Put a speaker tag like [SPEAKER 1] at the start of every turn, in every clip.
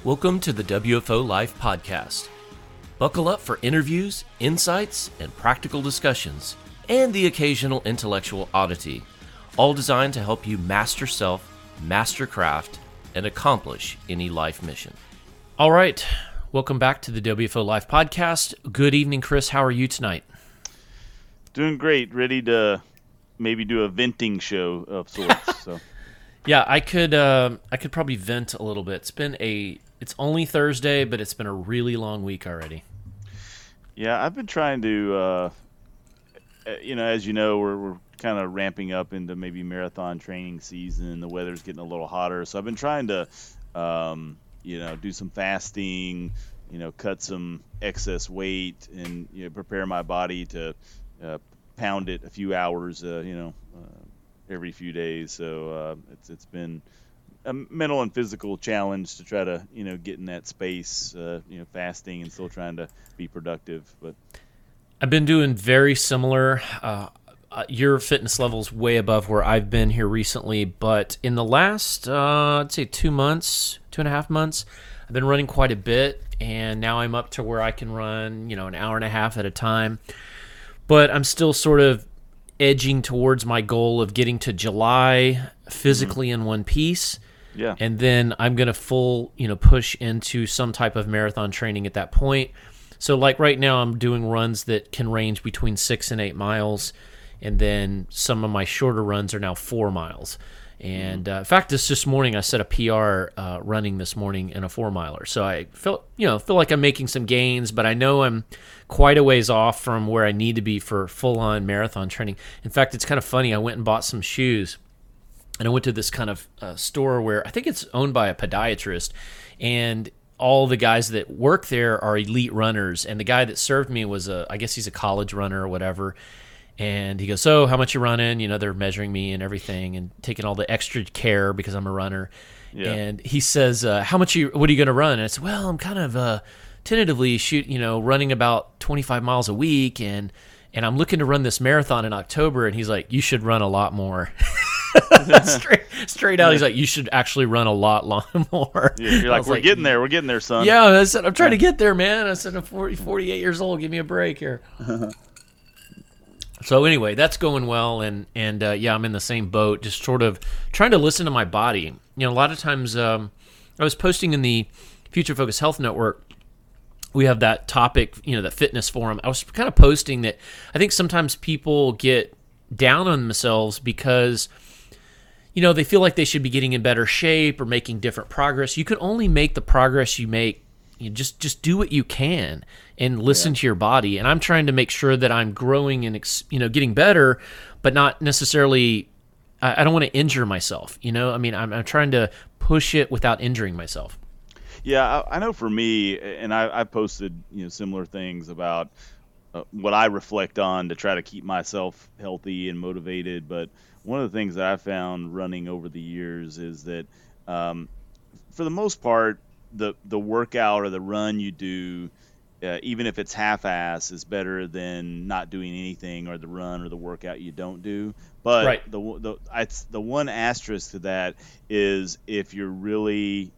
[SPEAKER 1] Welcome to the WFO Life Podcast. Buckle up for interviews, insights, and practical discussions, and the occasional intellectual oddity, all designed to help you master self, master craft, and accomplish any life mission. All right, welcome back to the WFO Life Podcast. Good evening, Chris. How are you tonight?
[SPEAKER 2] Doing great. Ready to maybe do a venting show of sorts. So.
[SPEAKER 1] Yeah, I could probably vent a little bit. It's only Thursday, but it's been a really long week already.
[SPEAKER 2] Yeah, I've been trying to, as you know, we're kind of ramping up into maybe marathon training season. The weather's getting a little hotter, so I've been trying to, do some fasting, cut some excess weight, and prepare my body to pound it a few hours, every few days. So it's been a mental and physical challenge to try to get in that space, fasting and still trying to be productive. But
[SPEAKER 1] I've been doing very similar. Your fitness level's way above where I've been here recently, but in the last I'd say 2.5 months, I've been running quite a bit, and now I'm up to where I can run an hour and a half at a time. But I'm still sort of edging towards my goal of getting to July physically in one piece.
[SPEAKER 2] Yeah.
[SPEAKER 1] And then I'm going to push into some type of marathon training at that point. So like right now I'm doing runs that can range between 6 and 8 miles. And then some of my shorter runs are now 4 miles. And in fact, this morning I set a PR running this morning in a 4-miler. So I feel like I'm making some gains, but I know I'm quite a ways off from where I need to be for full-on marathon training. In fact, it's kind of funny. I went and bought some shoes, and I went to this kind of store where I think it's owned by a podiatrist, and all the guys that work there are elite runners. And the guy that served me was I guess he's a college runner or whatever. And he goes, so how much you running? They're measuring me and everything and taking all the extra care because I'm a runner. Yeah. And he says, what are you going to run? And I said, well, I'm kind of tentatively running about 25 miles a week. And I'm looking to run this marathon in October. And he's like, you should run a lot more. straight out. He's like, you should actually run a lot more.
[SPEAKER 2] Yeah, you're like, we're getting there, son.
[SPEAKER 1] Yeah, I said, I'm trying to get there, man. I said, I'm 48 years old. Give me a break here. So anyway, that's going well, and I'm in the same boat, just sort of trying to listen to my body. A lot of times I was posting in the Future Focus Health Network. We have that topic, that fitness forum. I was kind of posting that I think sometimes people get down on themselves because they feel like they should be getting in better shape or making different progress. You can only make the progress you make. You just do what you can and listen to your body. And I'm trying to make sure that I'm growing and getting better, but not necessarily. I don't want to injure myself. I'm trying to push it without injuring myself.
[SPEAKER 2] Yeah, I know for me, and I posted similar things about what I reflect on to try to keep myself healthy and motivated. But one of the things that I found running over the years is that for the most part, the workout or the run you do, even if it's half-ass, is better than not doing anything, or the run or the workout you don't do. But
[SPEAKER 1] right.
[SPEAKER 2] the one asterisk to that is if you're really,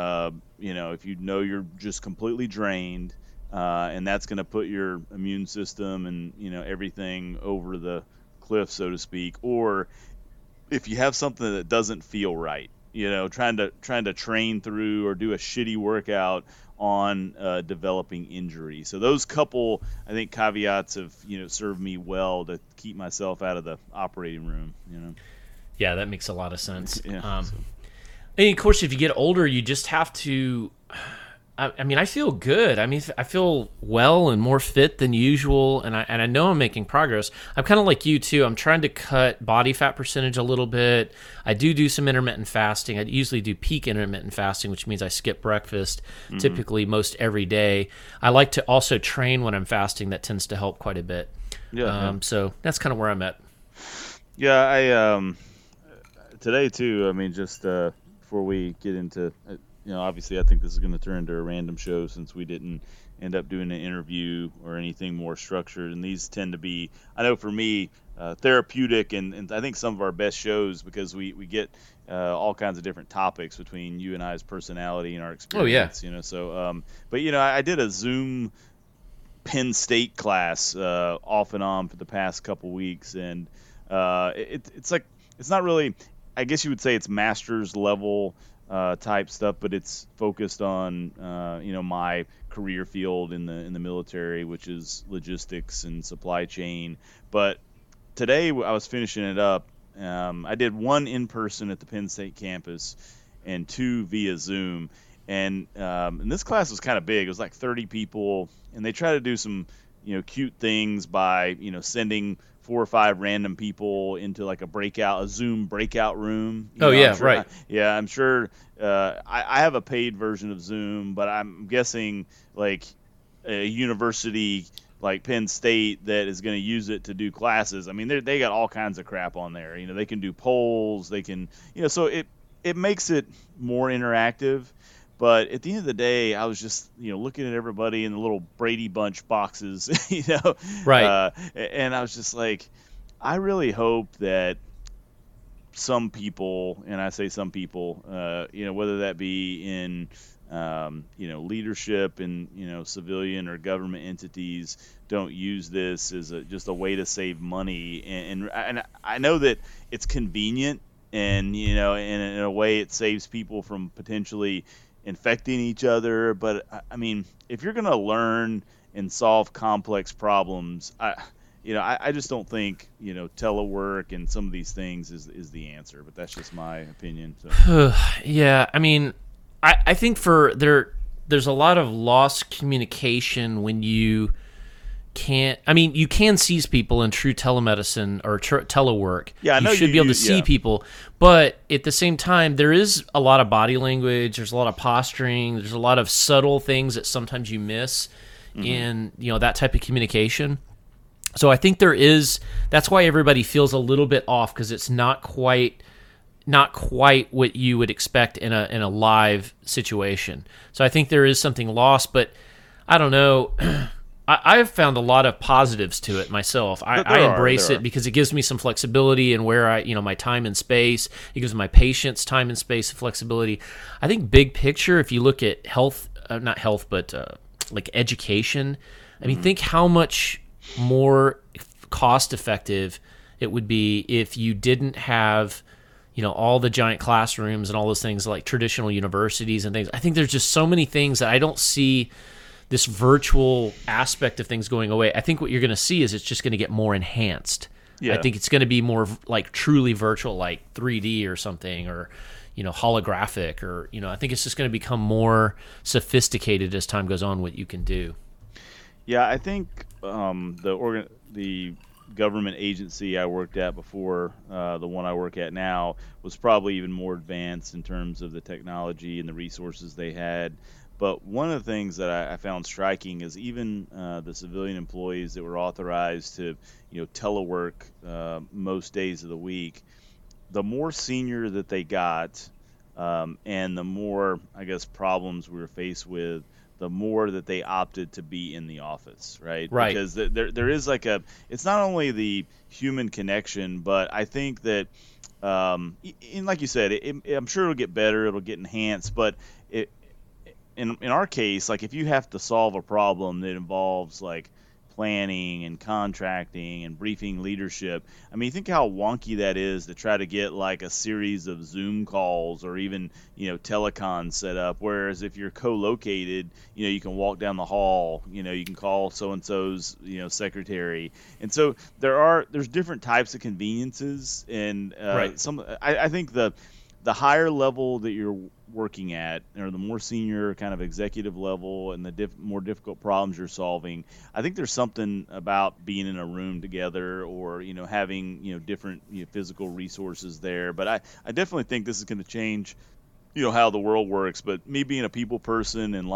[SPEAKER 2] if you're just completely drained, and that's going to put your immune system and everything over the cliff, so to speak, or if you have something that doesn't feel right. Trying to train through or do a shitty workout on developing injury. So those couple, I think, caveats have served me well to keep myself out of the operating room.
[SPEAKER 1] Yeah, that makes a lot of sense.
[SPEAKER 2] Yeah.
[SPEAKER 1] And of course, if you get older, you just have to. I feel good. I feel well and more fit than usual, and I know I'm making progress. I'm kind of like you too. I'm trying to cut body fat percentage a little bit. I do some intermittent fasting. I usually do peak intermittent fasting, which means I skip breakfast typically most every day. I like to also train when I'm fasting. That tends to help quite a bit.
[SPEAKER 2] Yeah.
[SPEAKER 1] So that's kind of where I'm at.
[SPEAKER 2] Yeah, I today too. Just before we get into obviously I think this is going to turn into a random show since we didn't end up doing an interview or anything more structured. And these tend to be, I know for me, therapeutic, and I think some of our best shows because we get all kinds of different topics between you and I's personality and our
[SPEAKER 1] Oh yeah.
[SPEAKER 2] experience. So, but I did a Zoom Penn State class off and on for the past couple weeks, and it's like it's not really. I guess you would say it's master's level type stuff, but it's focused on my career field in the military, which is logistics and supply chain. But today I was finishing it up. I did one in person at the Penn State campus and two via Zoom. And this class was kind of big. It was like 30 people, and they try to do some, cute things by, sending 4 or 5 random people into like a Zoom breakout room.
[SPEAKER 1] Right.
[SPEAKER 2] I'm sure. I have a paid version of Zoom, but I'm guessing like a university like Penn State that is going to use it to do classes. I mean, they got all kinds of crap on there. They can do polls. They can, so it makes it more interactive. But at the end of the day, I was just, looking at everybody in the little Brady Bunch boxes,
[SPEAKER 1] Right.
[SPEAKER 2] And I was just like, I really hope that some people, and I say some people, whether that be in, leadership in, civilian or government entities, don't use this as just a way to save money. And I know that it's convenient, and in a way it saves people from potentially infecting each other. But I mean, if you're going to learn and solve complex problems, I just don't think telework and some of these things is the answer. But that's just my opinion. So.
[SPEAKER 1] Yeah, I mean, I think there's a lot of lost communication when you can't. I mean, you can seize people in true telemedicine or telework.
[SPEAKER 2] Yeah, I know
[SPEAKER 1] you should be able to see
[SPEAKER 2] yeah.
[SPEAKER 1] people, but at the same time, there is a lot of body language. There's a lot of posturing. There's a lot of subtle things that sometimes you miss in that type of communication. So I think that's why everybody feels a little bit off, because it's not quite what you would expect in a live situation. So I think there is something lost, but I don't know. I've found a lot of positives to it myself. I embrace it because it gives me some flexibility in where my time and space. It gives my patients time and space and flexibility. I think big picture, if you look at health, not health, but like education, I mean, think how much more cost effective it would be if you didn't have all the giant classrooms and all those things like traditional universities and things. I think there's just so many things that I don't see this virtual aspect of things going away. I think what you're going to see is it's just going to get more enhanced. Yeah. I think it's going to be more like truly virtual, like 3D or something, or holographic, or I think it's just going to become more sophisticated as time goes on what you can do.
[SPEAKER 2] Yeah, I think the government agency I worked at before, the one I work at now, was probably even more advanced in terms of the technology and the resources they had. But one of the things that I found striking is even the civilian employees that were authorized to, telework most days of the week, the more senior that they got, and the more, I guess, problems we were faced with, the more that they opted to be in the office, right?
[SPEAKER 1] Right.
[SPEAKER 2] Because there is like it's not only the human connection, but I think that, and like you said, I'm sure it'll get better, it'll get enhanced, but in our case, like if you have to solve a problem that involves like planning and contracting and briefing leadership, I mean, think how wonky that is to try to get like a series of Zoom calls or even, telecons set up. Whereas if you're co-located, you can walk down the hall, you can call so-and-so's, secretary. And so there's different types of conveniences. And
[SPEAKER 1] right.
[SPEAKER 2] I think the higher level that you're working at, or the more senior kind of executive level, and the more difficult problems you're solving, I think there's something about being in a room together, or having different physical resources there. But I definitely think this is going to change how the world works. But me being a people person and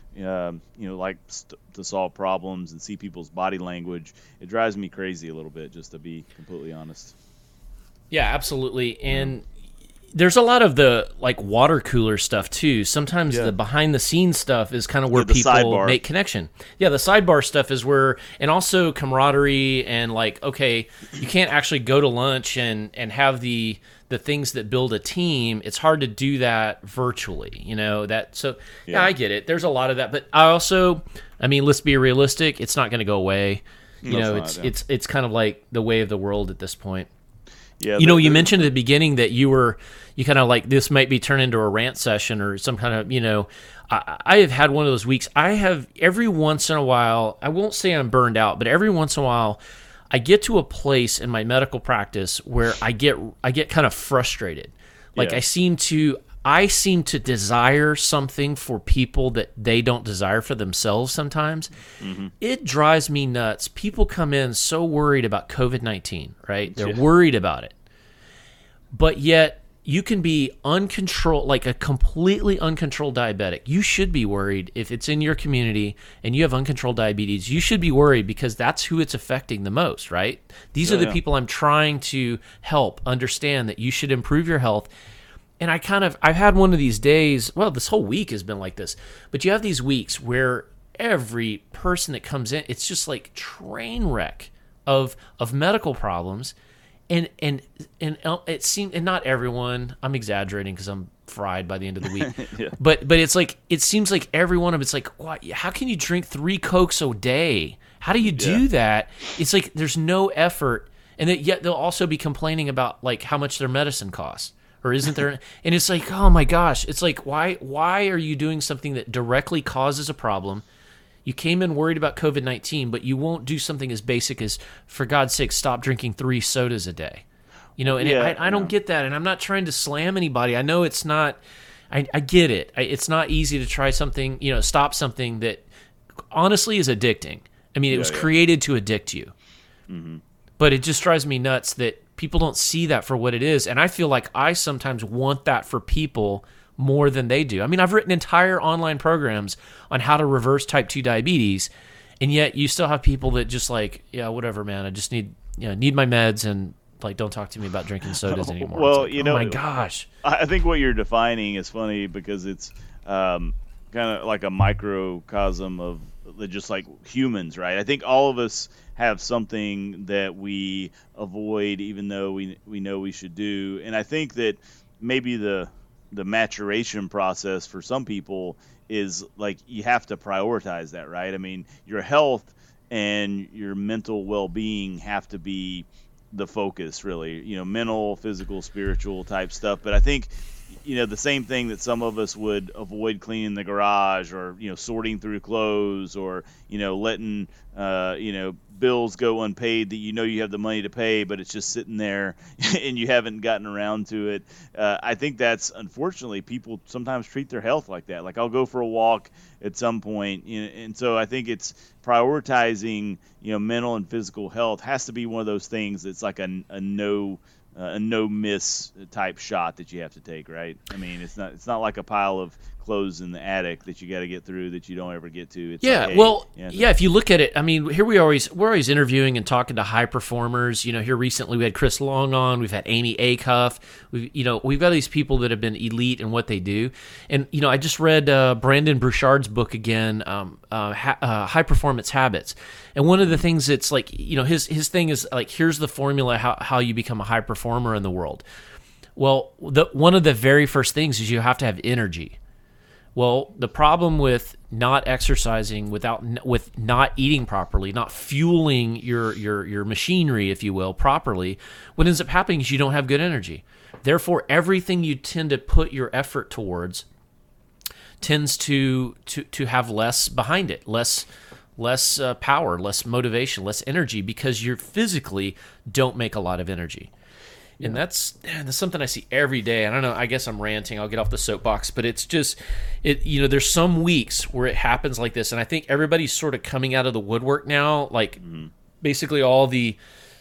[SPEAKER 2] to solve problems and see people's body language, it drives me crazy a little bit, just to be completely honest.
[SPEAKER 1] Yeah, absolutely. And there's a lot of the like water cooler stuff too. Sometimes the behind the scenes stuff is kind of where people
[SPEAKER 2] sidebar.
[SPEAKER 1] make connection. Yeah, the sidebar stuff is where, and also camaraderie and like, okay, you can't actually go to lunch and have the things that build a team. It's hard to do that virtually, that. So yeah, I get it. There's a lot of that, but I mean, let's be realistic. It's not going to go away. It's kind of like the way of the world at this point.
[SPEAKER 2] Yeah,
[SPEAKER 1] you mentioned at the beginning that you kind of like, this might be turned into a rant session or some kind of, I have had one of those weeks. I have every once in a while, I won't say I'm burned out, but every once in a while I get to a place in my medical practice where I get kind of frustrated. Like I seem to desire something for people that they don't desire for themselves sometimes. Mm-hmm. It drives me nuts. People come in so worried about COVID-19, right? They're worried about it. But yet you can be uncontrolled, like a completely uncontrolled diabetic. You should be worried if it's in your community and you have uncontrolled diabetes. You should be worried because that's who it's affecting the most, right? These are the people I'm trying to help understand that you should improve your health. And I've had one of these days, well, this whole week has been like this, but you have these weeks where every person that comes in, it's just like train wreck of medical problems. And it seemed, and not everyone, I'm exaggerating because I'm fried by the end of the week, but it's like, it seems like every one of it's like, what, how can you drink 3 Cokes a day? How do you do that? It's like, there's no effort. And yet they'll also be complaining about like how much their medicine costs. Or isn't there? And it's like, oh my gosh, it's like, why are you doing something that directly causes a problem? You came in worried about COVID-19, but you won't do something as basic as, for God's sake, stop drinking 3 sodas a day. I don't get that, and I'm not trying to slam anybody. I know it's not. I get it. It's not easy to try something, stop something that honestly is addicting. I mean, it was created to addict you. Mm-hmm. But it just drives me nuts that people don't see that for what it is. And I feel like I sometimes want that for people more than they do. I mean, I've written entire online programs on how to reverse type 2 diabetes, and yet you still have people that just like, yeah, whatever, man, I just need my meds, and like, don't talk to me about drinking sodas anymore.
[SPEAKER 2] Well,
[SPEAKER 1] like, oh my gosh.
[SPEAKER 2] I think what you're defining is funny because it's kind of like a microcosm of just like humans, right? I think all of us have something that we avoid even though we know we should do. And I think that maybe the maturation process for some people is like, you have to prioritize that, right? I mean, your health and your mental well-being have to be the focus, really, mental, physical, spiritual type stuff. But I think, the same thing that some of us would avoid cleaning the garage or, sorting through clothes or, letting, bills go unpaid that you have the money to pay, but it's just sitting there and you haven't gotten around to it. I think that's, unfortunately, people sometimes treat their health like that. Like, I'll go for a walk at some point, and so I think it's prioritizing, mental and physical health has to be one of those things that's like a no miss type shot that you have to take, right? I mean, it's not like a pile of clothes in the attic that you got to get through that you don't ever get to. It's like, hey,
[SPEAKER 1] if you look at it, I mean, here we're always interviewing and talking to high performers. Here recently we had Chris Long on, we've had Amy Acuff, we've got these people that have been elite in what they do. And I just read Brandon Bouchard's book again, High Performance Habits. And one of the things that's like, his thing is like, here's the formula how you become a high performer in the world. Well, one of the very first things is you have to have energy. Well, the problem with not exercising, with not eating properly, not fueling your machinery, if you will, properly, what ends up happening is you don't have good energy. Therefore, everything you tend to put your effort towards tends to have less behind it, less power, less motivation, less energy, because you physically don't make a lot of energy. And that's something I see every day. I don't know, I guess I'm ranting. I'll get off the soapbox, but it's just, there's some weeks where it happens like this. And I think everybody's sort of coming out of the woodwork now, like basically all the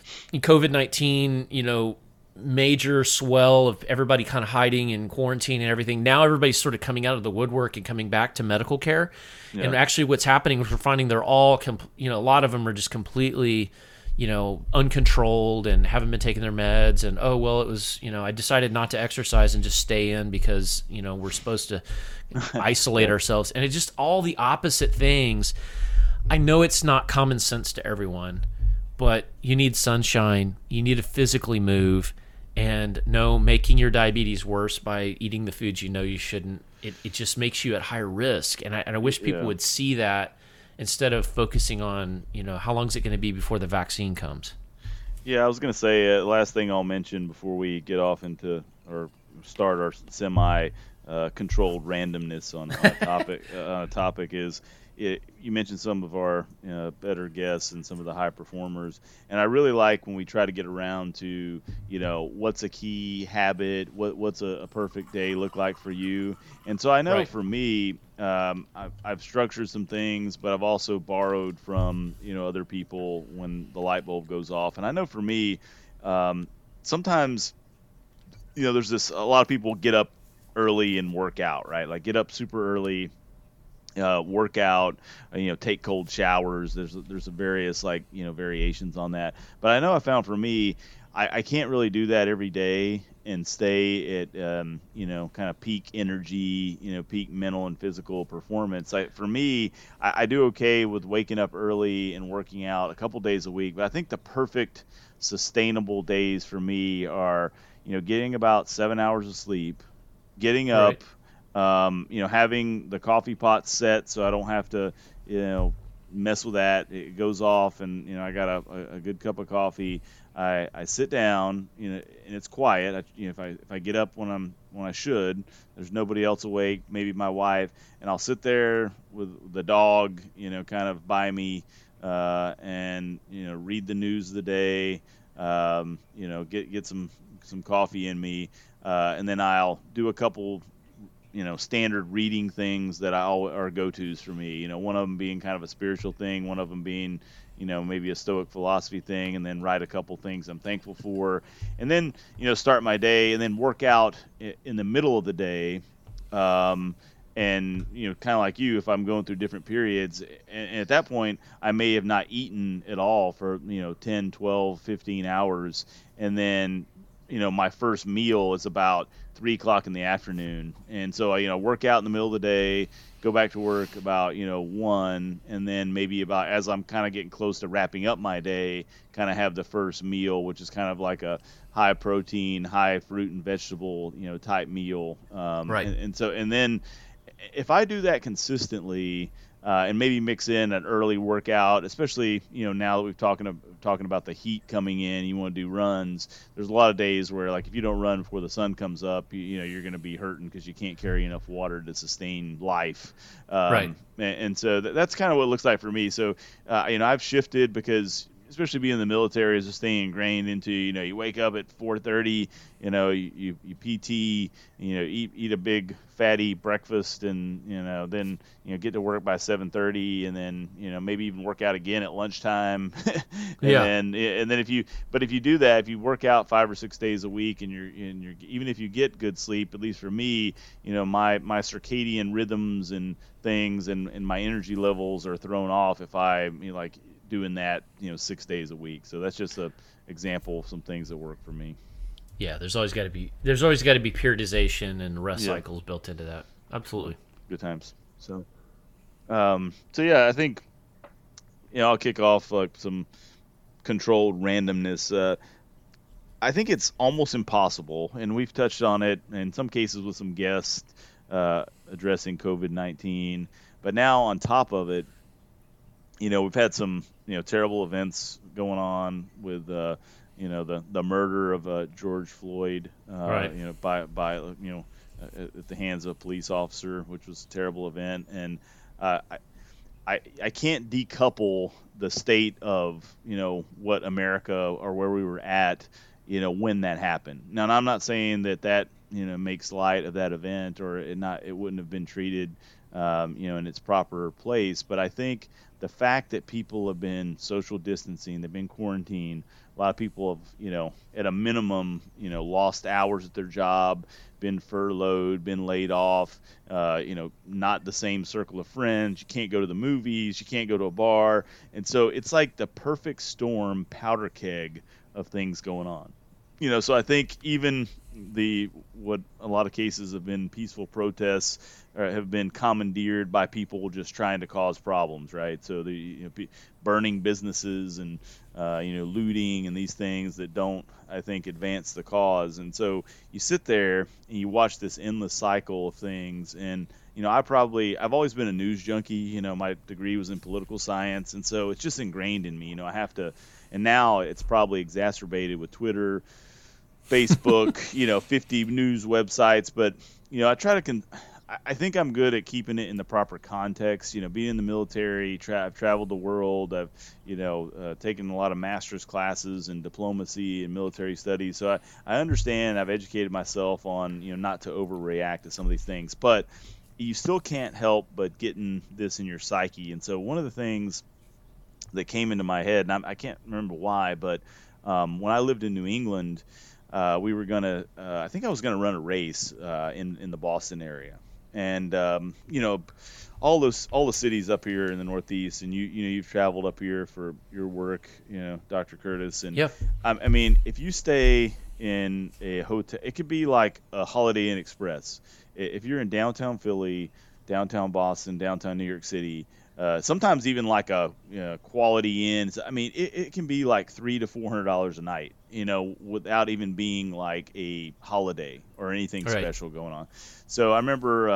[SPEAKER 1] COVID-19, major swell of everybody kind of hiding in quarantine and everything. Now everybody's sort of coming out of the woodwork and coming back to medical care. Yeah. And actually what's happening is we're finding they're all, a lot of them are just completely, uncontrolled and haven't been taking their meds, and oh well, it was, I decided not to exercise and just stay in because we're supposed to isolate ourselves, and it's just all the opposite things. I know it's not common sense to everyone, but you need sunshine, you need to physically move, and no, making your diabetes worse by eating the foods you shouldn't, it just makes you at higher risk. And I wish people would see that instead of focusing on, how long is it going to be before the vaccine comes.
[SPEAKER 2] Yeah, I was going to say, last thing I'll mention before we get off into or start our semi controlled randomness on a topic is, you mentioned some of our better guests and some of the high performers, and I really like when we try to get around to what's a key habit, what's a perfect day look like for you. And so I know for me, I've structured some things, but I've also borrowed from other people when the light bulb goes off. And I know for me, sometimes there's a lot of people get up early and work out, right? Like get up super early, work out, take cold showers. There's various variations on that. But I know I found for me, I can't really do that every day and stay at kind of peak energy, peak mental and physical performance. For me, I do okay with waking up early and working out a couple days a week. But I think the perfect sustainable days for me are getting about 7 hours of sleep, getting up. Having the coffee pot set so I don't have to, mess with that. It goes off, and I got a good cup of coffee. I sit down, and it's quiet. If I get up when I should, there's nobody else awake, maybe my wife, and I'll sit there with the dog, kind of by me, and read the news of the day, get some coffee in me, and then I'll do a couple standard reading things that are go-tos for me. One of them being kind of a spiritual thing, one of them being, maybe a Stoic philosophy thing, and then write a couple things I'm thankful for, and then, start my day, and then work out in the middle of the day. And, kind of like you, if I'm going through different periods, and at that point, I may have not eaten at all for, 10, 12, 15 hours. And then, my first meal is about 3 o'clock in the afternoon. And so I, work out in the middle of the day, go back to work about, 1, and then maybe about, as I'm kind of getting close to wrapping up my day, kind of have the first meal, which is kind of like a high protein, high fruit and vegetable, type meal.
[SPEAKER 1] Right.
[SPEAKER 2] And then if I do that consistently, and maybe mix in an early workout, especially now that we've talking about the heat coming in, you want to do runs. There's a lot of days where, like, if you don't run before the sun comes up, you're going to be hurting because you can't carry enough water to sustain life.
[SPEAKER 1] Right.
[SPEAKER 2] And so that's kind of what it looks like for me. So I've shifted because, especially being in the military, is just staying ingrained into, you wake up at 4:30, you PT, eat a big fatty breakfast, and then get to work by 7:30, and then maybe even work out again at lunchtime. And then if you do that, if you work out 5 or 6 days a week, and you're even if you get good sleep, at least for me, my circadian rhythms and things and my energy levels are thrown off if I doing that 6 days a week. So that's just a example of some things that work for me.
[SPEAKER 1] Yeah, there's always got to be periodization and rest cycles built into that. Absolutely.
[SPEAKER 2] Good times. So yeah, I think I'll kick off some controlled randomness. I think it's almost impossible, and we've touched on it in some cases with some guests addressing COVID-19, but now on top of it, we've had some terrible events going on with the murder of George Floyd, right. By at the hands of a police officer, which was a terrible event. And I can't decouple the state of what America or where we were at when that happened. Now, I'm not saying that makes light of that event, or it wouldn't have been treated in its proper place, but I think the fact that people have been social distancing, they've been quarantined. A lot of people have, at a minimum, lost hours at their job, been furloughed, been laid off, not the same circle of friends. You can't go to the movies, you can't go to a bar. And so it's like the perfect storm powder keg of things going on. So I think even what a lot of cases have been peaceful protests have been commandeered by people just trying to cause problems, right? So burning businesses and looting and these things that don't, I think, advance the cause. And so you sit there and you watch this endless cycle of things. And I've always been a news junkie. My degree was in political science, and so it's just ingrained in me. I have to, and now it's probably exacerbated with Twitter, Facebook, 50 news websites. But, I try to, I think I'm good at keeping it in the proper context. Being in the military, I've traveled the world. I've, taken a lot of master's classes in diplomacy and military studies. So I understand, I've educated myself on, not to overreact to some of these things. But you still can't help but getting this in your psyche. And so one of the things that came into my head, and I can't remember why, but when I lived in New England, we were gonna. I think I was gonna run a race in the Boston area, and all the cities up here in the Northeast, and you've traveled up here for your work, Dr. Curtis, and
[SPEAKER 1] yeah.
[SPEAKER 2] I mean, if you stay in a hotel, it could be like a Holiday Inn Express. If you're in downtown Philly, downtown Boston, downtown New York City. Sometimes even like a Quality Inn. I mean, it can be like $300 to $400 a night, without even being like a holiday or anything special going on. So I remember,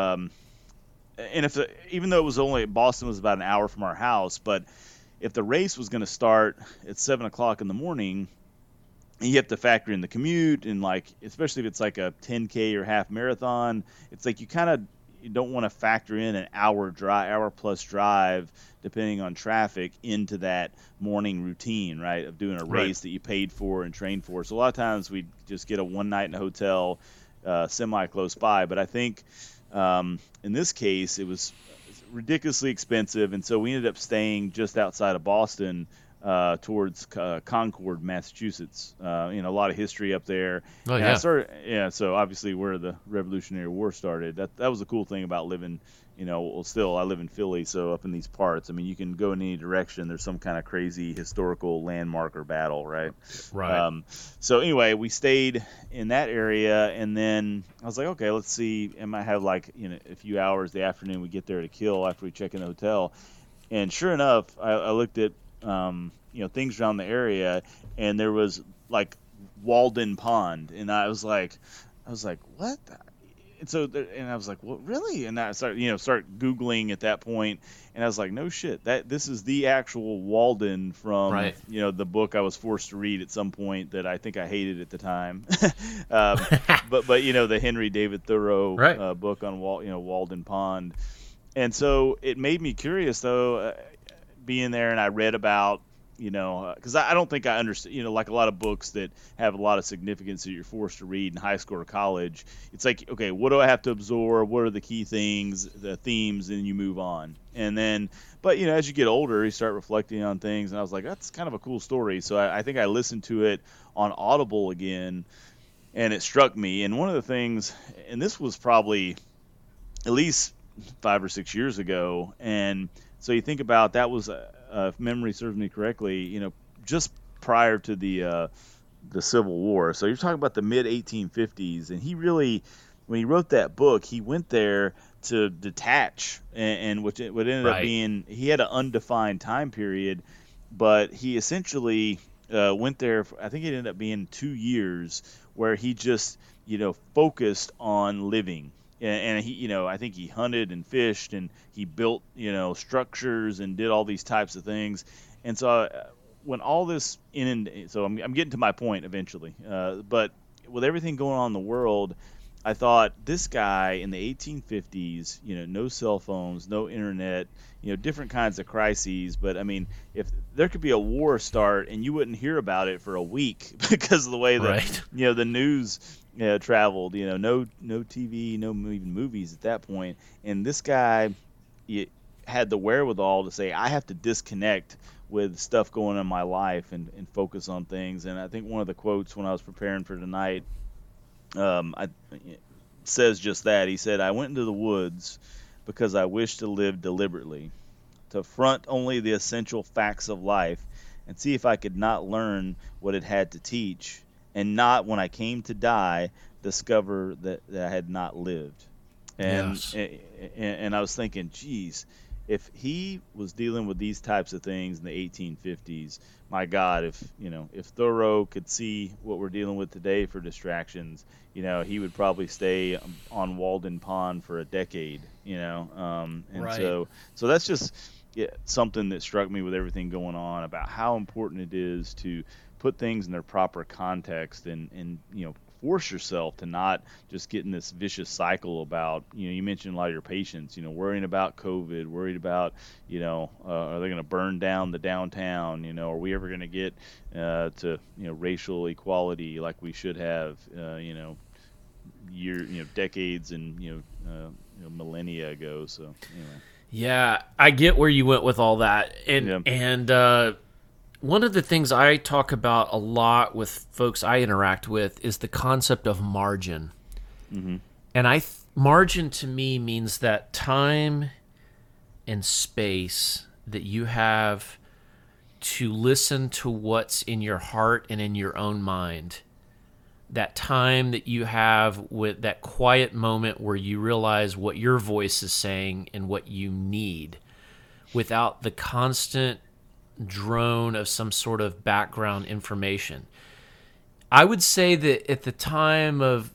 [SPEAKER 2] and even though it was Boston was about an hour from our house, but if the race was going to start at 7:00 in the morning, you have to factor in the commute and especially if it's like a 10K or half marathon, it's like you don't want to factor in an hour plus drive, depending on traffic, into that morning routine, right, of doing a race that you paid for and trained for. So a lot of times we just get a one night in a hotel, semi close by. But I think in this case it was ridiculously expensive, and so we ended up staying just outside of Boston, towards Concord, Massachusetts. A lot of history up there.
[SPEAKER 1] Oh,
[SPEAKER 2] and
[SPEAKER 1] yeah.
[SPEAKER 2] So obviously where the Revolutionary War started. That was the cool thing about living, still I live in Philly, so up in these parts, I mean, you can go in any direction. There's some kind of crazy historical landmark or battle, right?
[SPEAKER 1] Right.
[SPEAKER 2] So anyway, we stayed in that area, and then I was like, okay, let's see. I might have a few hours the afternoon we get there to kill after we check in the hotel. And sure enough, I looked at things around the area, and there was like Walden Pond, and I was like, what? And so, and I was like, well, really? And I started, start Googling at that point, and I was like, no shit, this is the actual Walden from, the book I was forced to read at some point that I think I hated at the time. but the Henry David Thoreau book on Walden Pond. And so it made me curious, though, being there, and I read about, because I don't think I understand, like a lot of books that have a lot of significance that you're forced to read in high school or college. It's like, okay, what do I have to absorb? What are the key things, the themes, and you move on. And then, but, as you get older, you start reflecting on things, and I was like, that's kind of a cool story. So I think I listened to it on Audible again, and it struck me. And one of the things, and this was probably at least 5 or 6 years ago, and so you think about that was, if memory serves me correctly, just prior to the Civil War. So you're talking about the mid 1850s, and he really, when he wrote that book, he went there to detach, and what ended up being, he had an undefined time period, but he essentially went there. I think it ended up being 2 years where he just focused on living. And he, I think he hunted and fished, and he built, structures and did all these types of things. And so when all this so I'm getting to my point eventually. But with everything going on in the world, I thought this guy in the 1850s, no cell phones, no internet, different kinds of crises. But I mean, if there could be a war start and you wouldn't hear about it for a week because of the way that, the news traveled, no TV, no even movies at that point. And this guy had the wherewithal to say I have to disconnect with stuff going on in my life and focus on things. And I think one of the quotes when I was preparing for tonight, I says just that. He said, "I went into the woods because I wished to live deliberately, to front only the essential facts of life, and see if I could not learn what it had to teach, and not, when I came to die, discover that I had not lived." And,
[SPEAKER 1] Yes.
[SPEAKER 2] and I was thinking, geez, if he was dealing with these types of things in the 1850s, my God, if Thoreau could see what we're dealing with today for distractions, he would probably stay on Walden Pond for a decade, and
[SPEAKER 1] Right.
[SPEAKER 2] so that's just something that struck me with everything going on about how important it is to put things in their proper context and force yourself to not just get in this vicious cycle about, you mentioned a lot of your patients, worrying about COVID, worried about, are they going to burn down the downtown? Are we ever going to get to, racial equality like we should have, decades and, millennia ago. So anyway.
[SPEAKER 1] Yeah, I get where you went with all that. And one of the things I talk about a lot with folks I interact with is the concept of margin.
[SPEAKER 2] Mm-hmm.
[SPEAKER 1] And margin to me means that time and space that you have to listen to what's in your heart and in your own mind. That time that you have with that quiet moment where you realize what your voice is saying and what you need, without the constant drone of some sort of background information. I would say that at the time of,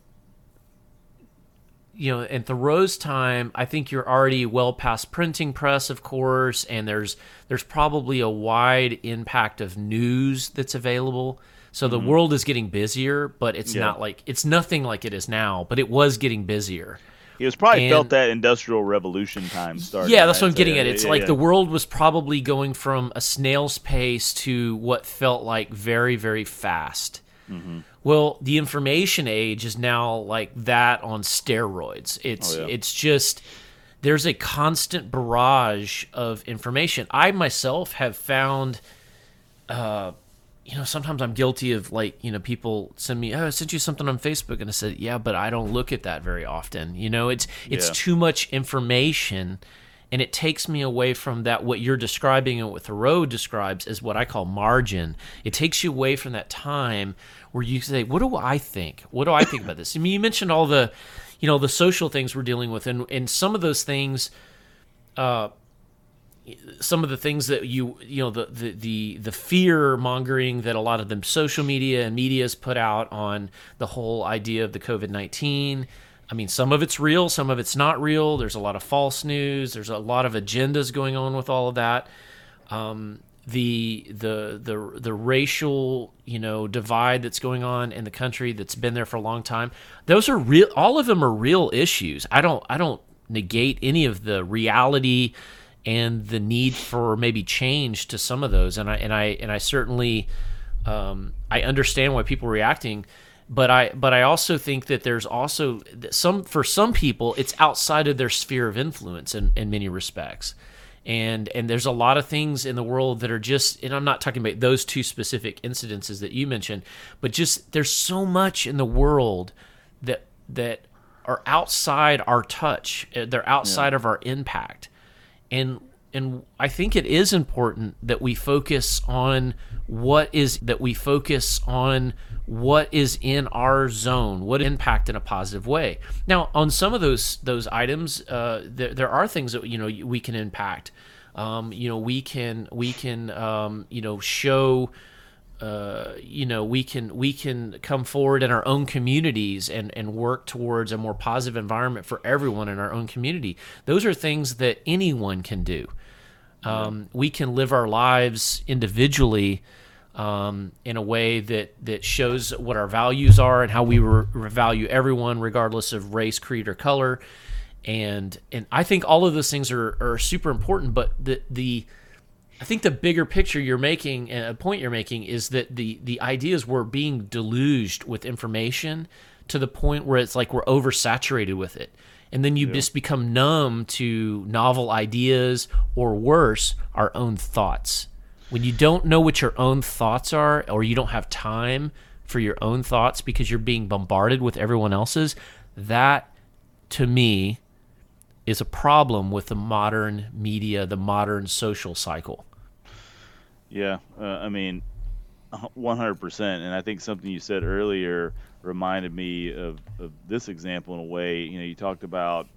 [SPEAKER 1] at Thoreau's time, I think you're already well past printing press, of course, and there's probably a wide impact of news that's available. So the world is getting busier, but it's nothing like it is now, but it was getting busier.
[SPEAKER 2] He was probably felt that Industrial Revolution time started.
[SPEAKER 1] Yeah, that's what I'm getting at. It's the world was probably going from a snail's pace to what felt like very, very fast.
[SPEAKER 2] Mm-hmm.
[SPEAKER 1] Well, the information age is now like that on steroids. It's just, there's a constant barrage of information. I myself have found, sometimes I'm guilty of people send me, I sent you something on Facebook, and I said, yeah, but I don't look at that very often. It's too much information, and it takes me away from that. What you're describing and what Thoreau describes is what I call margin. It takes you away from that time where you say, what do I think? What do I think about this? I mean, you mentioned all the, the social things we're dealing with, and some of those things, some of the things that the fear mongering that a lot of the social media and media's put out on the whole idea of the COVID-19. I mean, some of it's real, some of it's not real. There's a lot of false news. There's a lot of agendas going on with all of that. The racial divide that's going on in the country that's been there for a long time. Those are real. All of them are real issues. I don't negate any of the reality and the need for maybe change to some of those, and I certainly I understand why people are reacting, but I also think that there's also for some people it's outside of their sphere of influence in many respects, and there's a lot of things in the world that are just, and I'm not talking about those two specific incidences that you mentioned, but just there's so much in the world that are outside our touch, they're outside of our impact. And I think it is important that we focus on what is in our zone, what impact in a positive way. Now, on some of those items, there are things that we can impact. We can show. We can come forward in our own communities and work towards a more positive environment for everyone in our own community. Those are things that anyone can do. We can live our lives individually in a way that shows what our values are and how we value everyone regardless of race, creed, or color. And I think all of those things are super important, but I think the bigger picture you're making, and a point you're making, is that the ideas we're being deluged with information to the point where it's like we're oversaturated with it. And then you just become numb to novel ideas, or worse, our own thoughts. When you don't know what your own thoughts are, or you don't have time for your own thoughts because you're being bombarded with everyone else's, that, to me, is a problem with the modern media, the modern social cycle.
[SPEAKER 2] Yeah, I mean, 100%. And I think something you said earlier reminded me of this example in a way. You know, you talked about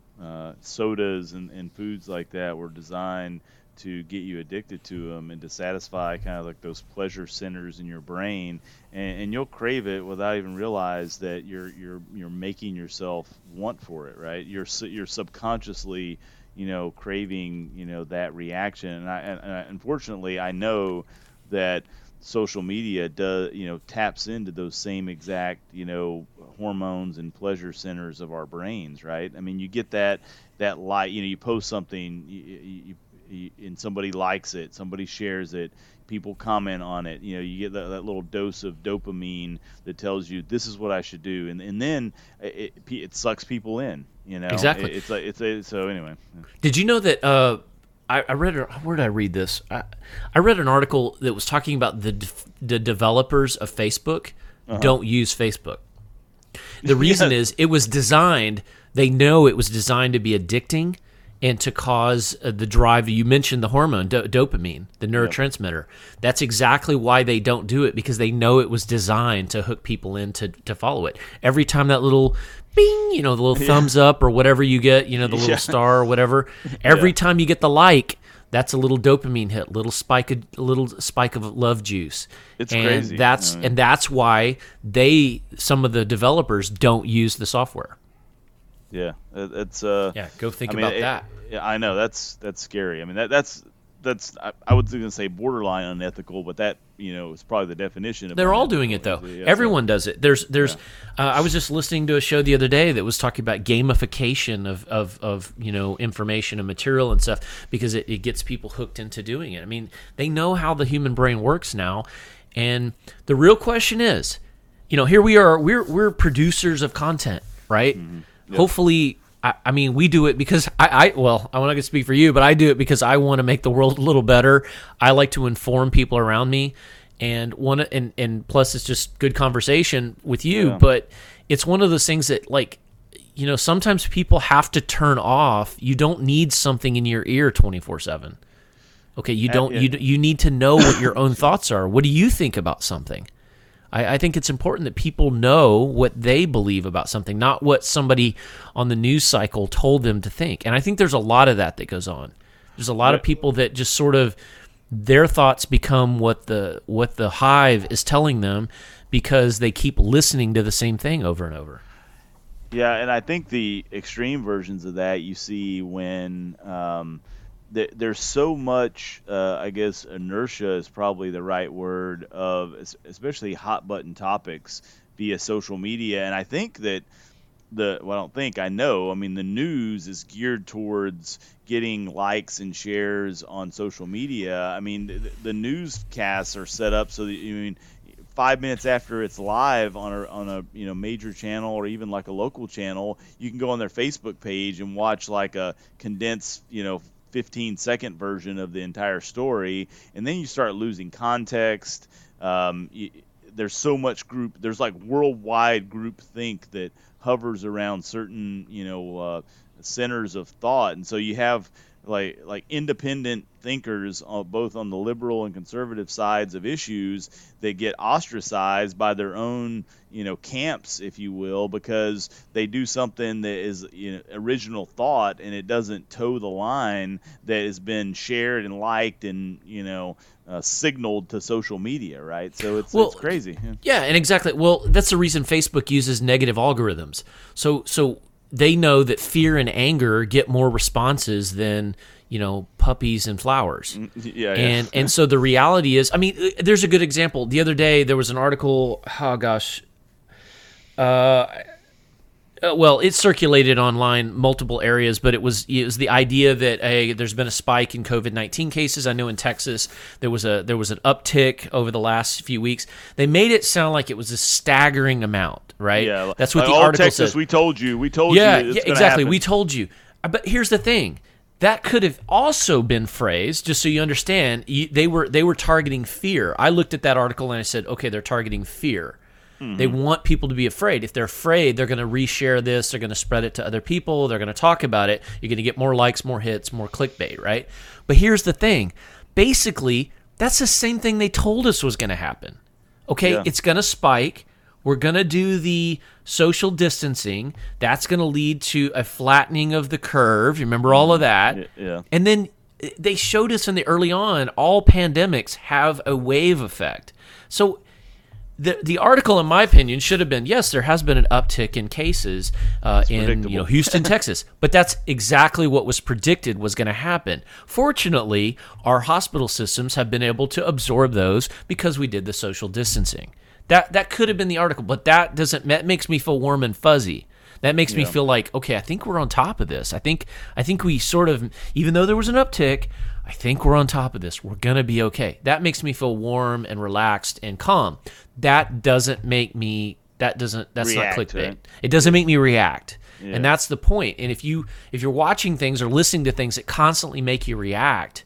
[SPEAKER 2] sodas and foods like that were designed to get you addicted to them and to satisfy kind of like those pleasure centers in your brain, and you'll crave it without even realize that you're making yourself want for it, right? You're subconsciously, craving, that reaction. And I unfortunately, I know that social media taps into those same exact, hormones and pleasure centers of our brains, right? I mean, you get that light, you post something, and somebody likes it, somebody shares it, people comment on it, you get that little dose of dopamine that tells you this is what I should do, and then it sucks people in,
[SPEAKER 1] Exactly.
[SPEAKER 2] So anyway.
[SPEAKER 1] Did you know that I read, where did I read this? I read an article that was talking about the developers of Facebook don't use Facebook. The reason is it was designed, they know it was designed to be addicting and to cause the drive. You mentioned the hormone, dopamine, the neurotransmitter. That's exactly why they don't do it, because they know it was designed to hook people in to follow it. Every time that little bing, the little thumbs up or whatever you get, the little star or whatever, every time you get the like, that's a little dopamine hit, a little spike of love juice.
[SPEAKER 2] It's crazy.
[SPEAKER 1] And that's why some of the developers don't use the software.
[SPEAKER 2] Yeah, it's
[SPEAKER 1] go think about that.
[SPEAKER 2] Yeah, I know that's scary. I mean, that's I was going to say borderline unethical, but that is probably the definition of.
[SPEAKER 1] They're all doing it though. Yeah, everyone does it. There's I was just listening to a show the other day that was talking about gamification of information and material and stuff, because it gets people hooked into doing it. I mean, they know how the human brain works now, and the real question is, here we are, we're producers of content, right? Mm-hmm. Yep. Hopefully, I mean, we do it because I'm not going to speak for you, but I do it because I want to make the world a little better. I like to inform people around me, and plus it's just good conversation with you. Yeah. But it's one of those things that, sometimes people have to turn off. You don't need something in your ear 24/7. Okay, you don't. You need to know what your own thoughts are. What do you think about something? I think it's important that people know what they believe about something, not what somebody on the news cycle told them to think. And I think there's a lot of that goes on. There's a lot of people that just sort of, their thoughts become what the hive is telling them, because they keep listening to the same thing over and over.
[SPEAKER 2] Yeah, and I think the extreme versions of that you see when there's so much, I guess, inertia is probably the right word, of especially hot button topics via social media. And I think that I know, the news is geared towards getting likes and shares on social media. I mean, the newscasts are set up so that, 5 minutes after it's live on a major channel, or even like a local channel, you can go on their Facebook page and watch like a condensed, 15-second version of the entire story, and then you start losing context. There's so much there's like worldwide group think that hovers around certain centers of thought, and so you have like independent thinkers both on the liberal and conservative sides of issues that get ostracized by their own camps, if you will, because they do something that is original thought, and it doesn't toe the line that has been shared and liked and signaled to social media, right? So it's crazy.
[SPEAKER 1] Yeah, and exactly. Well, that's the reason Facebook uses negative algorithms. So they know that fear and anger get more responses than puppies and flowers.
[SPEAKER 2] Yeah.
[SPEAKER 1] And so the reality is, there's a good example. The other day there was an article. Oh gosh, Well, it circulated online multiple areas, but it was the idea that there's been a spike in COVID-19 cases. I know in Texas there was an uptick over the last few weeks. They made it sound like it was a staggering amount, right?
[SPEAKER 2] Yeah,
[SPEAKER 1] that's what
[SPEAKER 2] like,
[SPEAKER 1] the article
[SPEAKER 2] Texas,
[SPEAKER 1] said.
[SPEAKER 2] We told you.
[SPEAKER 1] Yeah,
[SPEAKER 2] it's
[SPEAKER 1] yeah,
[SPEAKER 2] gonna
[SPEAKER 1] exactly.
[SPEAKER 2] happen.
[SPEAKER 1] We told you. But here's the thing. That could have also been phrased, just so you understand, they were targeting fear. I looked at that article and I said, okay, they're targeting fear. Mm-hmm. They want people to be afraid. If they're afraid, they're going to reshare this. They're going to spread it to other people. They're going to talk about it. You're going to get more likes, more hits, more clickbait, right? But here's the thing. Basically, that's the same thing they told us was going to happen. Okay, yeah. It's going to spike. We're going to do the social distancing. That's going to lead to a flattening of the curve. You remember all of that?
[SPEAKER 2] Yeah.
[SPEAKER 1] And then they showed us in the early on, all pandemics have a wave effect. So the article, in my opinion, should have been, yes, there has been an uptick in cases in Houston, Texas. But that's exactly what was predicted was going to happen. Fortunately, our hospital systems have been able to absorb those because we did the social distancing. That could have been the article, but that makes me feel warm and fuzzy. That makes me feel like, okay, I think we're on top of this. I think we sort of, even though there was an uptick, I think we're on top of this. We're going to be okay. That makes me feel warm and relaxed and calm. That doesn't make me, that's not clickbait. Right? It doesn't make me react. Yeah. And that's the point. And if you're watching things or listening to things that constantly make you react,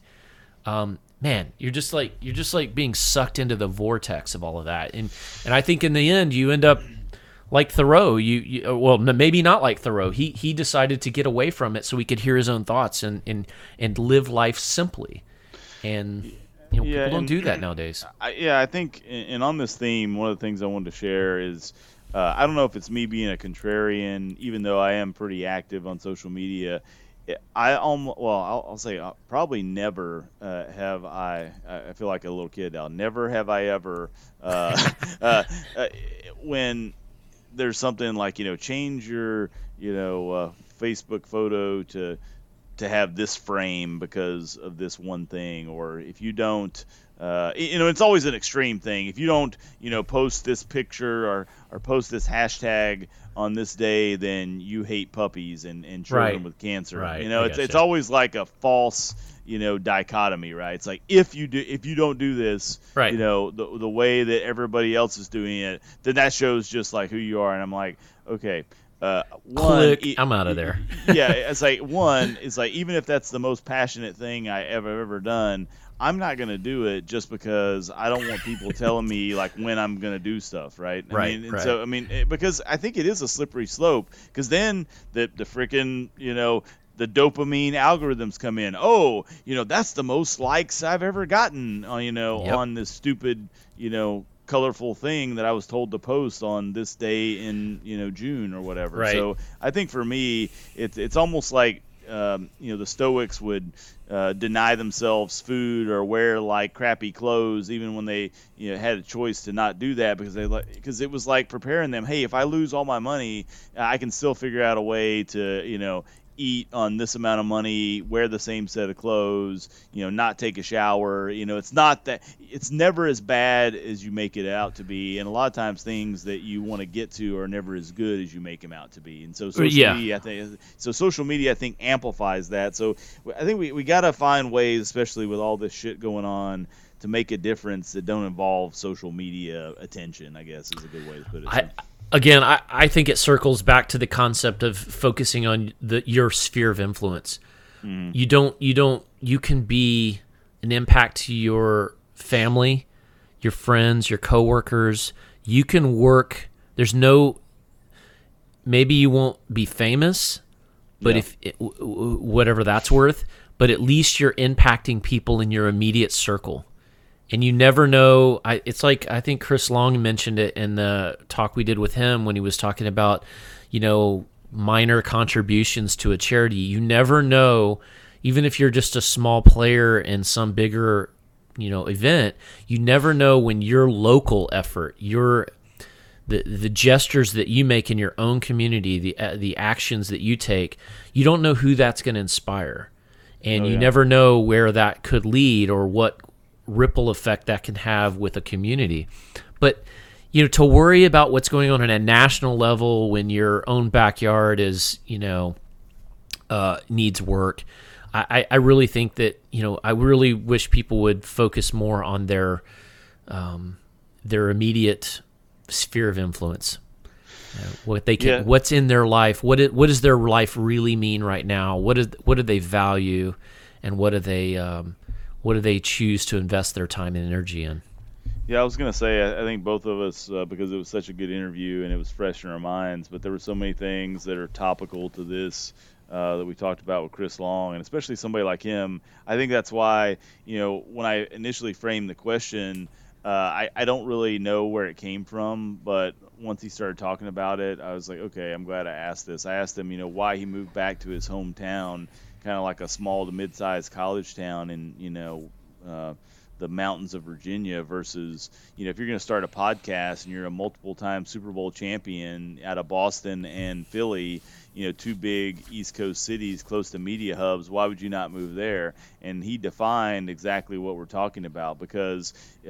[SPEAKER 1] man, you're just like being sucked into the vortex of all of that. And I think in the end you end up like Thoreau. Well, maybe not like Thoreau. He decided to get away from it so he could hear his own thoughts and live life simply. And people don't do that nowadays.
[SPEAKER 2] I think, and on this theme, one of the things I wanted to share is, I don't know if it's me being a contrarian, even though I am pretty active on social media. I'll say probably never have I feel like a little kid now. Never have I ever when there's something like, change your Facebook photo to have this frame because of this one thing, or if you don't, it's always an extreme thing. If you don't, post this picture or post this hashtag on this day, then you hate puppies and children with cancer.
[SPEAKER 1] Right.
[SPEAKER 2] It's always like a false, dichotomy, right? It's like if you don't do this,
[SPEAKER 1] right,
[SPEAKER 2] the way that everybody else is doing it, then that shows just like who you are. And I'm like, okay.
[SPEAKER 1] Click, I'm out of there.
[SPEAKER 2] Yeah, it's like even if that's the most passionate thing I ever done, I'm not going to do it just because I don't want people telling me like when I'm going to do stuff, right? So because I think it is a slippery slope, because then the freaking, the dopamine algorithms come in. Oh, that's the most likes I've ever gotten on this stupid, colorful thing that I was told to post on this day in June or whatever.
[SPEAKER 1] Right.
[SPEAKER 2] So I think for me it's almost like the Stoics would deny themselves food or wear like crappy clothes even when they had a choice to not do that, because it was like preparing them. Hey, if I lose all my money, I can still figure out a way to eat on this amount of money, wear the same set of clothes, not take a shower. It's never as bad as you make it out to be. And a lot of times things that you want to get to are never as good as you make them out to be. And so social media, I think amplifies that. So I think we got to find ways, especially with all this shit going on, to make a difference that don't involve social media attention, I guess is a good way to put it.
[SPEAKER 1] Again, I think it circles back to the concept of focusing on your sphere of influence. Mm. You can be an impact to your family, your friends, your coworkers. You can work. Maybe you won't be famous, but whatever that's worth, but at least you're impacting people in your immediate circle. And you never know. It's like, I think Chris Long mentioned it in the talk we did with him when he was talking about, minor contributions to a charity. You never know, even if you're just a small player in some bigger, event, you never know when your local effort, the gestures that you make in your own community, the actions that you take, you don't know who that's going to inspire. And you never know where that could lead or what ripple effect that can have with a community. But to worry about what's going on a national level when your own backyard is, needs work. I really think that, I really wish people would focus more on their immediate sphere of influence. What they can, what's in their life, what does their life really mean right now? What do they value, and what do they choose to invest their time and energy in?
[SPEAKER 2] Yeah, I was going to say, I think both of us, because it was such a good interview and it was fresh in our minds, but there were so many things that are topical to this that we talked about with Chris Long, and especially somebody like him. I think that's why, when I initially framed the question, I don't really know where it came from, but once he started talking about it, I was like, okay, I'm glad I asked this. I asked him, why he moved back to his hometown, kind of like a small to mid-sized college town in, the mountains of Virginia versus, if you're going to start a podcast and you're a multiple-time Super Bowl champion out of Boston and Philly, two big East Coast cities close to media hubs, why would you not move there? And he defined exactly what we're talking about because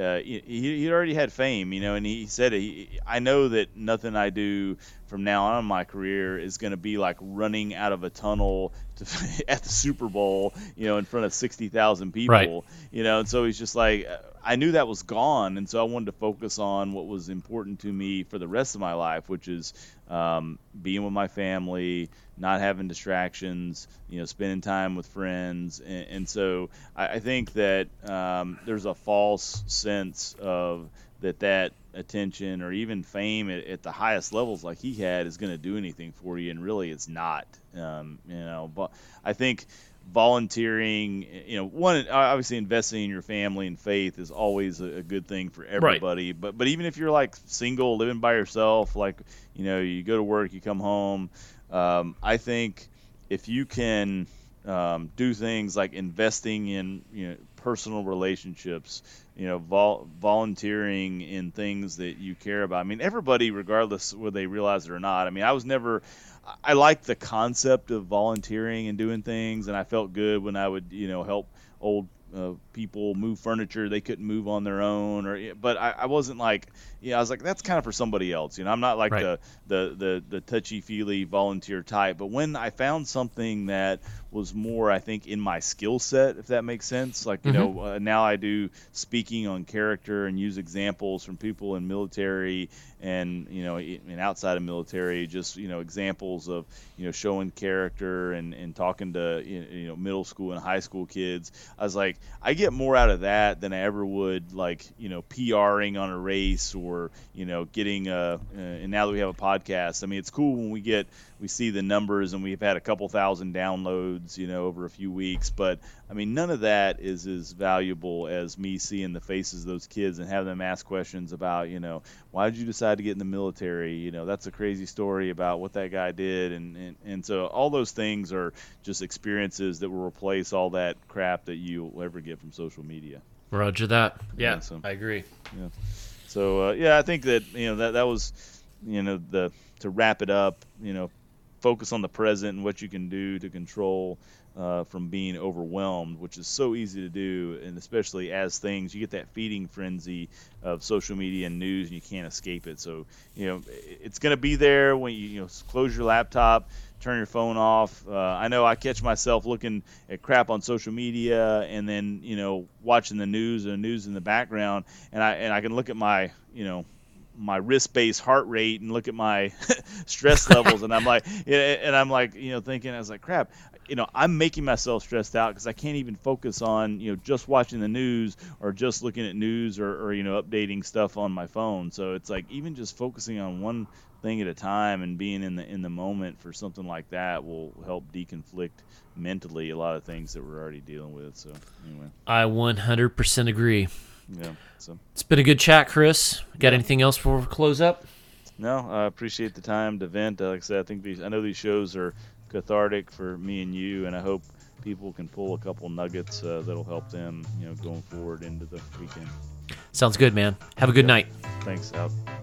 [SPEAKER 2] he already had fame, and he said, I know that nothing I do from now on in my career is going to be like running out of a tunnel at the Super Bowl, in front of 60,000 people,
[SPEAKER 1] right.
[SPEAKER 2] And so he's just like, I knew that was gone, and so I wanted to focus on what was important to me for the rest of my life, which is being with my family, not having distractions, spending time with friends, and so I think that there's a false sense of that attention or even fame at the highest levels like he had is going to do anything for you, and really it's not. But I think volunteering, one, obviously investing in your family and faith is always a good thing for everybody. Right. But even if you're like single, living by yourself, like, you go to work, you come home, I think if you can do things like investing in, personal relationships, volunteering in things that you care about. I mean, everybody, regardless whether they realize it or not. I mean, I liked the concept of volunteering and doing things, and I felt good when I would, help old people move furniture they couldn't move on their own, but I wasn't like, I was like, that's kind of for somebody else, I'm not like
[SPEAKER 1] right.
[SPEAKER 2] the touchy-feely volunteer type. But when I found something that was more, I think, in my skill set, if that makes sense, like, now I do speaking on character and use examples from people in military and, and outside of military, just, examples of, showing character and talking to, middle school and high school kids. I was like, I get more out of that than I ever would, like, PRing on a race or, getting and now that we have a podcast, I mean, it's cool when we see the numbers and we've had a couple thousand downloads, over a few weeks. But I mean, none of that is as valuable as me seeing the faces of those kids and having them ask questions about, why did you decide to get in the military? That's a crazy story about what that guy did. And so all those things are just experiences that will replace all that crap that you'll ever get from social media.
[SPEAKER 1] Roger that. Yeah, so, I agree.
[SPEAKER 2] Yeah. So, I think that, that was, to wrap it up, focus on the present and what you can do to control from being overwhelmed, which is so easy to do, and especially as you get that feeding frenzy of social media and news, and you can't escape it. So, it's going to be there when you close your laptop, turn your phone off. I know I catch myself looking at crap on social media and then, watching the news in the background, and I can look at my, my wrist-based heart rate and look at my stress levels, and I'm like, thinking, I was like, crap, I'm making myself stressed out because I can't even focus on, just watching the news or just looking at news or updating stuff on my phone. So it's like, even just focusing on one thing at a time and being in the moment for something like that will help deconflict mentally a lot of things that we're already dealing with. So anyway,
[SPEAKER 1] I 100% agree.
[SPEAKER 2] Yeah, so
[SPEAKER 1] it's been a good chat, Chris. Got anything else before we close up?
[SPEAKER 2] No, I appreciate the time to vent. Like I said, I know these shows are cathartic for me and you, and I hope people can pull a couple nuggets that'll help them, going forward into the weekend.
[SPEAKER 1] Sounds good, man. Have a good night.
[SPEAKER 2] Thanks, Al.